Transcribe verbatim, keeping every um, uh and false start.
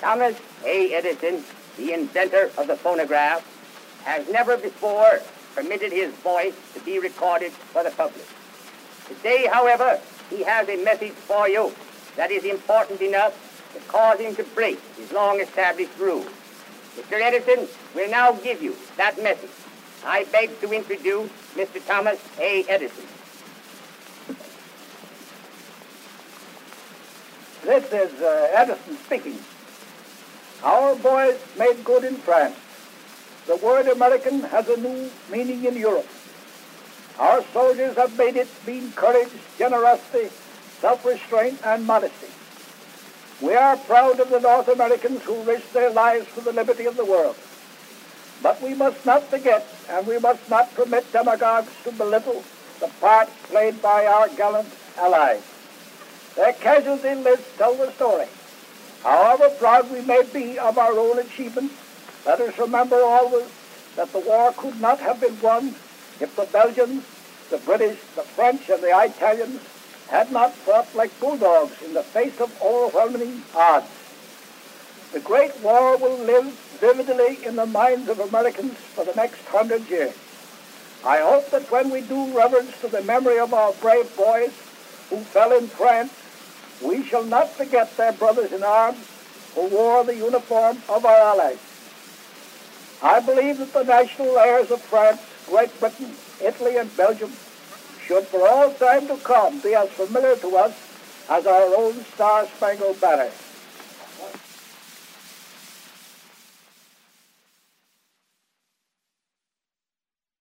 Thomas A. Edison, the inventor of the phonograph, has never before permitted his voice to be recorded for the public. Today, however, he has a message for you that is important enough to cause him to break his long-established rule. Mister Edison will now give you that message. I beg to introduce Mister Thomas A. Edison. This is uh, Edison speaking. Our boys made good in France. The word American has a new meaning in Europe. Our soldiers have made it mean courage, generosity, self-restraint, and modesty. We are proud of the North Americans who risked their lives for the liberty of the world. But we must not forget, and we must not permit demagogues to belittle the part played by our gallant allies. Their casualty lists tell the story. However proud we may be of our own achievements, let us remember always that the war could not have been won if the Belgians, the British, the French, and the Italians had not fought like bulldogs in the face of overwhelming odds. The Great War will live vividly in the minds of Americans for the next hundred years. I hope that when we do reverence to the memory of our brave boys who fell in France, we shall not forget their brothers in arms who wore the uniform of our allies. I believe that the national airs of France, Great Britain, Italy, and Belgium should for all time to come be as familiar to us as our own Star-Spangled Banner.